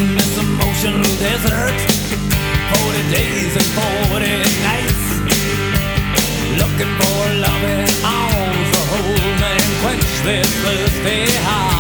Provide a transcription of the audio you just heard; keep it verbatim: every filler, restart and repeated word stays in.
this emotional desert. Forty days and forty nights, looking for loving arms to hold me and quench this thirsty heart.